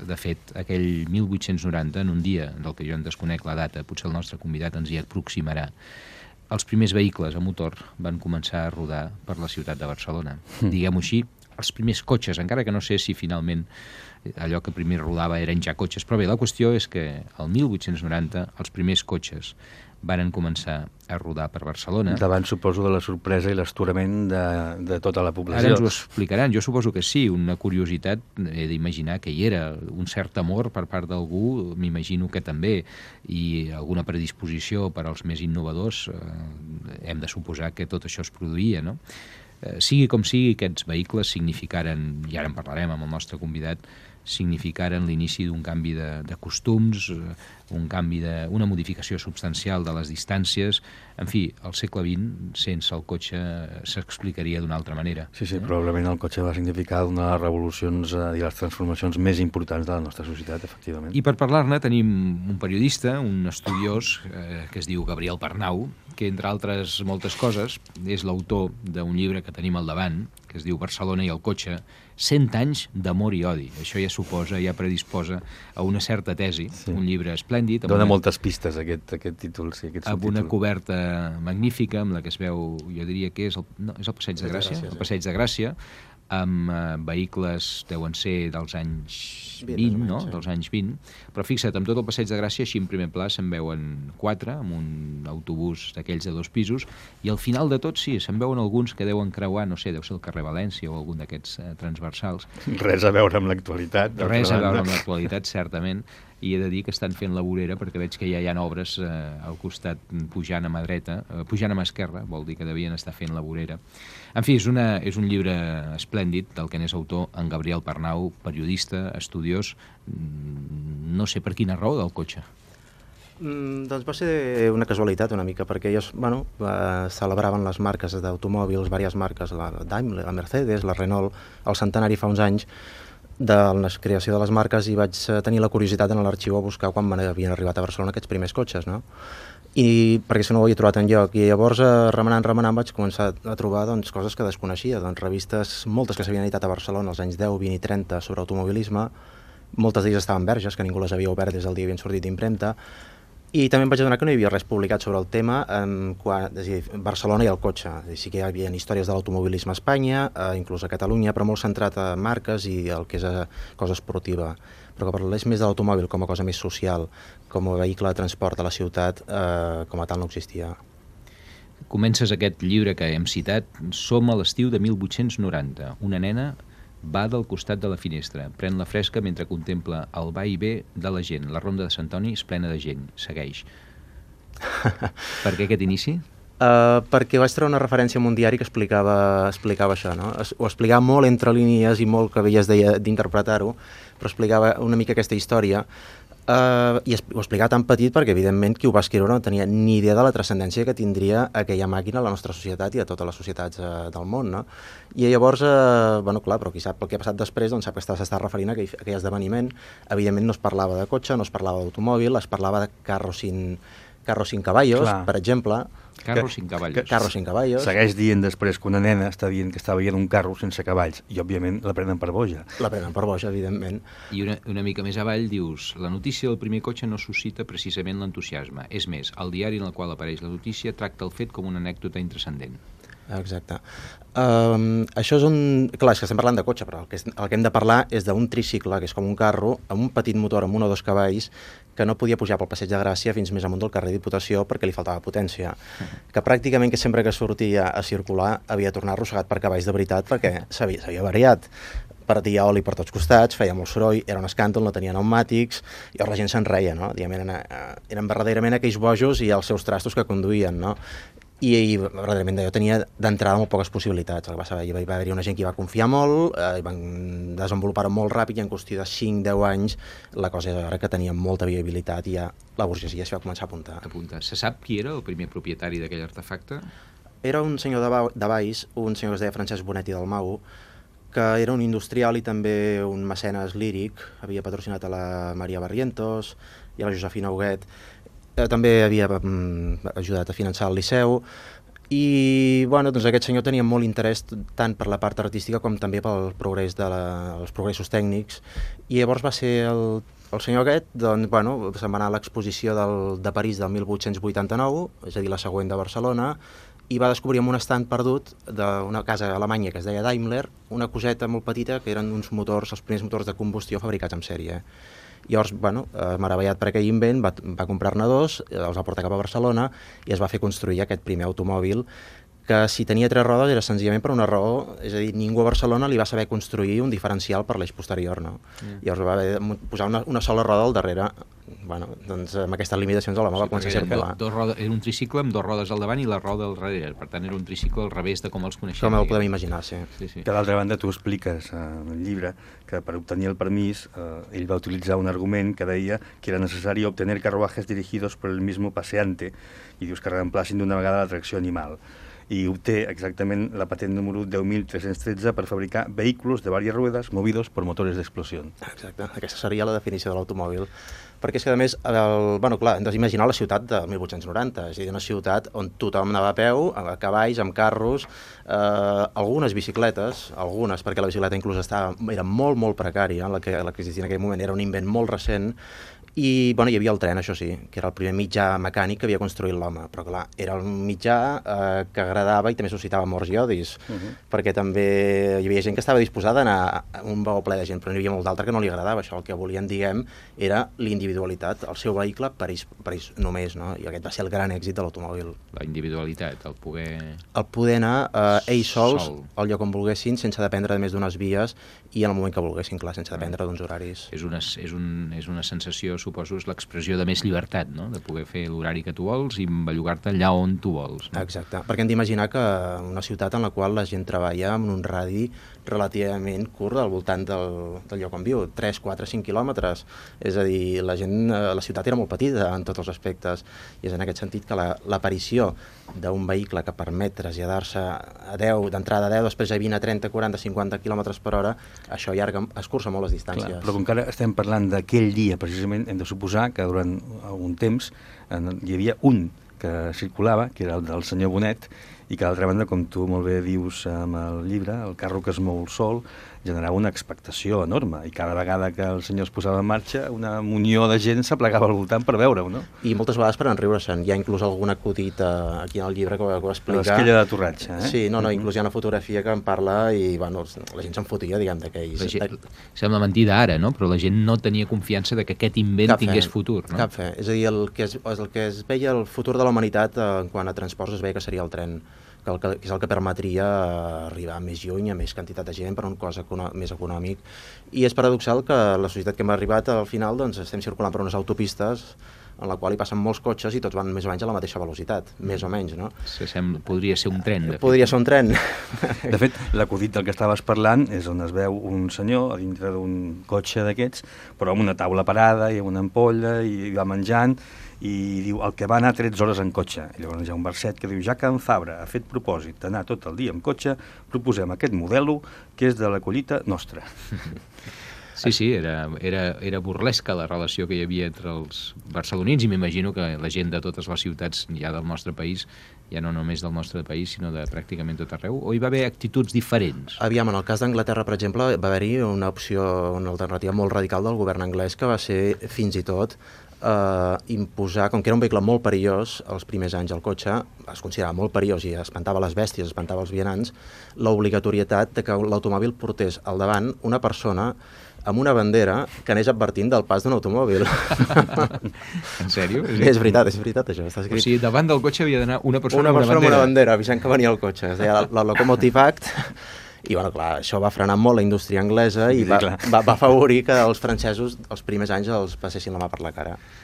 De fet, aquell 1890, en un dia del que jo en desconec la data, potser el nostre convidat ens hi aproximarà, els primers vehicles a motor van començar a rodar per la ciutat de Barcelona. Diguem-ho així, els primers cotxes, encara que no sé si finalment allò que primer rodava eren ja cotxes, però bé, la qüestió és que el 1890 els primers cotxes varen començar a rodar per Barcelona. Davant, suposo, de la sorpresa i l'astorament de tota la població. Ara ens ho explicaran. Jo suposo que sí, una curiositat, he d'imaginar que hi era, un cert amor per part d'algú, m'imagino que també, i alguna predisposició per als més innovadors, hem de suposar que tot això es produïa, no? Sigui com sigui, aquests vehicles significaren, i ara en parlarem amb el nostre convidat, significaren l'inici d'un canvi de costums, una modificació substancial de les distàncies. En fi, al segle XX, sense el cotxe, s'explicaria d'una altra manera. Sí, probablement el cotxe va significar una de les revolucions i les transformacions més importants de la nostra societat, efectivament. I per parlar-ne tenim un periodista, un estudiós, que es diu Gabriel Pernau, que, entre altres moltes coses, és l'autor d'un llibre que tenim al davant, que es diu Barcelona i el cotxe, 100 anys d'amor i odi. Això ja suposa, ja predisposa a una certa tesi, un llibre esplèndid. Dona moltes pistes, aquest títol, sí, aquest subtítol. Amb una coberta magnífica, amb la que es veu, jo diria que és el Passeig de Gràcia, el Passeig de Gràcia, amb vehicles, deuen ser dels anys 20, no? Dels anys 20. Però fixa't, amb tot el Passeig de Gràcia, així en primer pla se'n veuen 4, amb un autobús d'aquells de 2 pisos, i al final de tot, sí, se'n veuen alguns que deuen creuar, no sé, deu ser el carrer València o algun d'aquests transversals. Res a veure amb l'actualitat. Res a veure amb l'actualitat, certament, i he de dir que estan fent la vorera perquè veig que ja hi ha obres al costat pujant a mà dreta, pujant a mà esquerra, vol dir que devien estar fent la vorera. En fi, és un llibre esplèndid del que n'és autor en Gabriel Pernau, periodista, estudiós, no sé per quina raó del cotxe. Doncs va ser una casualitat una mica, perquè ells celebraven les marques d'automòbils, diverses marques, la Daimler, la Mercedes, la Renault, el centenari fa uns anys de la creació de les marques, i vaig tenir la curiositat en l'arxiu a buscar quan havien arribat a Barcelona aquests primers cotxes, no? I perquè això no ho havia trobat enlloc, i llavors remenant vaig començar a trobar coses que desconeixia, revistes, moltes que s'havien editat a Barcelona als anys 10, 20 i 30 sobre automobilisme, moltes d'elles estaven verges, que ningú les havia obert des del dia que havien sortit d'impremta, i també em vaig adonar que no hi havia res publicat sobre el tema, és a dir, Barcelona i el cotxe. Sí que hi havia històries de l'automobilisme a Espanya, inclús a Catalunya, però molt centrat a marques i el que és cosa esportiva. Però que parlés més de l'automòbil com a cosa més social, com a vehicle de transport a la ciutat, com a tal no existia. Comences aquest llibre que hem citat, Som a l'estiu de 1890. Una nena va del costat de la finestra, pren la fresca mentre contempla el va i ve de la gent. La ronda de Sant Antoni és plena de gent. Segueix. Per què aquest inici? Perquè vaig treure una referència en un diari que explicava això, no? Ho explicava molt entre línies i molt que veies d'interpretar-ho, però explicava una mica aquesta història, i ho explicava tan petit perquè, evidentment, qui ho va escriure no tenia ni idea de la transcendència que tindria aquella màquina a la nostra societat i a totes les societats del món, no? I llavors, clar, però qui sap el que ha passat després, doncs sap que s'està referint a aquell esdeveniment. Evidentment no es parlava de cotxe, no es parlava d'automòbil, es parlava de carros sin caballos, per exemple. Carros sin caballos. Carros sin caballos. Segueix dient després que una nena està dient que està veient un carro sense cavalls, i òbviament la prenen per boja. La prenen per boja, evidentment. I una mica més avall dius, la notícia del primer cotxe no suscita precisament l'entusiasme. És més, el diari en el qual apareix la notícia tracta el fet com una anècdota intranscendent. Exacte. Això és clar, és que estem parlant de cotxe, però el que hem de parlar és d'un tricicle, que és com un carro, amb un petit motor amb 1 o 2 cavalls, que no podia pujar pel Passeig de Gràcia fins més amunt del carrer Diputació perquè li faltava potència. Que pràcticament que sempre que sortia a circular havia de tornar arrossegat per cavalls de veritat perquè s'havia variat. Perdia oli per tots costats, feia molt soroll, era un escàndol, no tenia pneumàtics, i llavors la gent se'n reia, no? Eren verdaderament aquells bojos i els seus trastos que conduïen, no? I verdaderament jo tenia d'entrada molt poques possibilitats. Hi va haver una gent que hi va confiar molt, i van desenvolupar-ho molt ràpid, i en qüestió de 5-10 anys la cosa era que tenia molta viabilitat i ja la burgesia s'hi va començar a apuntar. Se sap qui era el primer propietari d'aquell artefacte? Era un senyor de Valls, un senyor que es deia Francesc Bonet i Dalmau, que era un industrial i també un mecenes líric, havia patrocinat a la Maria Barrientos i a la Josefina Huguet. També havia ajudat a finançar el Liceu, I bueno, doncs aquest senyor tenia molt interès tant per la part artística com també pel progrés els progressos tècnics, i llavors va ser el senyor aquest, doncs, bueno, se'n va anar a l'exposició de París del 1889, és a dir, la següent de Barcelona, i va descobrir en un estand perdut d'una casa alemanya que es deia Daimler una coseta molt petita que eren uns motors, els primers motors de combustió fabricats en sèrie. Llavors, bueno, meravellat per aquell invent, va comprar-ne dos, els va portar cap a Barcelona i es va fer construir aquest primer automòbil que si tenia 3 rodes era senzillament per una raó, és a dir, ningú a Barcelona li va saber construir un diferencial per l'eix posterior, no? Llavors va haver de posar una sola roda al darrere. Bueno, doncs amb aquestes limitacions l'home va començar a circular. Era un tricicle amb 2 rodes al davant i la roda al darrere, per tant era un tricicle al revés de com els coneixem. Com el podem imaginar, sí. Que d'altra banda tu expliques en el llibre que per obtenir el permís ell va utilitzar un argument que deia que era necessari obtener carruajes dirigidos por el mismo paseante i dius que reemplacin d'una vegada l'atracció animal. I obté exactament la patent número 10.313 per fabricar vehículos de varias ruedas movidos por motores d'explosió. Exacte, aquesta seria la definició de l'automòbil. Perquè és que, a més, bueno, clar, hem d'imaginar la ciutat de 1890, és a dir, una ciutat on tothom anava a peu, a cavalls, amb carros, algunes bicicletes, perquè la bicicleta inclús era molt, molt precària, la que existia en aquell moment, era un invent molt recent, i bueno, hi havia el tren, això sí, que era el primer mitjà mecànic que havia construït l'home, però clar, era un mitjà que agradava i també suscitava morts i odis, perquè també hi havia gent que estava disposada a anar a un vagó ple de gent, però n'hi havia molt d'altra que no li agradava això. El que volien, diguem, era l'individualitat, el seu vehicle per ells només, no? I aquest va ser el gran èxit de l'automòbil. La individualitat, el poder... El poder anar ells sols al lloc on volguessin, sense dependre de més d'unes vies i en el moment que volguessin, clar, sense dependre d'uns horaris. És una sensació, suposo, és l'expressió de més llibertat, no? De poder fer l'horari que tu vols i bellugar-te allà on tu vols. No? Exacte, perquè hem d'imaginar que una ciutat en la qual la gent treballa en un radi relativament curt al voltant del lloc on viu, 3, 4, 5 quilòmetres. És a dir, la ciutat era molt petita en tots els aspectes, i és en aquest sentit que l'aparició d'un vehicle que permet traslladar-se a 10, d'entrada a 10, després a 20, a 30, 40, 50 km per hora, això escurça molt les distàncies. Clar, però com que ara estem parlant d'aquell dia, precisament, hem de suposar que durant algun temps hi havia un que circulava, que era el del senyor Bonet, i que d'altra banda, com tu molt bé dius amb el llibre, el carro que es mou sol generava una expectació enorme, i cada vegada que el senyor es posava en marxa una munió de gent s'aplegava al voltant per veure-ho, no? I moltes vegades per enriure-se'n. Hi ha inclús algun acudit aquí en el llibre que ho explica. L'esquella de Torratxa, eh? Sí, inclús hi ha una fotografia que en parla i bueno, la gent se'n fotia, diguem, d'aquells. Sembla mentida ara, no? Però la gent no tenia confiança de que aquest invent tingués futur, no? Cap fe. És a dir, el que es veia el futur de la humanitat en quant a transports es veia que seria el tren, que és el que permetria arribar més lluny, a més quantitat de gent per un cost més econòmic. I és paradoxal que la societat que hem arribat al final doncs, estem circulant per unes autopistes en la qual hi passen molts cotxes i tots van més o menys a la mateixa velocitat, més o menys, no? Podria ser un tren, de fet. Podria ser un tren. De fet, l'acudit del que estaves parlant és on es veu un senyor a dintre d'un cotxe d'aquests, però amb una taula parada i amb una ampolla i va menjant, i diu, el que va anar 13 hores en cotxe. I llavors hi ha un verset que diu, ja que en Fabra ha fet propòsit d'anar tot el dia en cotxe, proposem aquest modelo que és de la collita nostra. Sí, era burlesca la relació que hi havia entre els barcelonins, i m'imagino que la gent de totes les ciutats ja del nostre país, ja no només del nostre país, sinó de pràcticament tot arreu, o hi va haver actituds diferents? Aviam, en el cas d'Anglaterra, per exemple, va haver-hi una alternativa molt radical del govern anglès que va ser fins i tot imposar, com que era un vehicle molt perillós els primers anys, el cotxe es considerava molt perillós i espantava les bèsties, espantava els vianants, l'obligatorietat de que l'automòbil portés al davant una persona amb una bandera que anés advertint del pas d'un automòbil. En sèrio? És veritat, això està escrit. O sigui, davant del cotxe havia d'anar una persona amb amb una bandera, avisant que venia el cotxe. Es deia la Locomotive Act. I, bueno, clar, això va frenar molt la indústria anglesa i va afavorir que els francesos els primers anys els passessin la mà per la cara.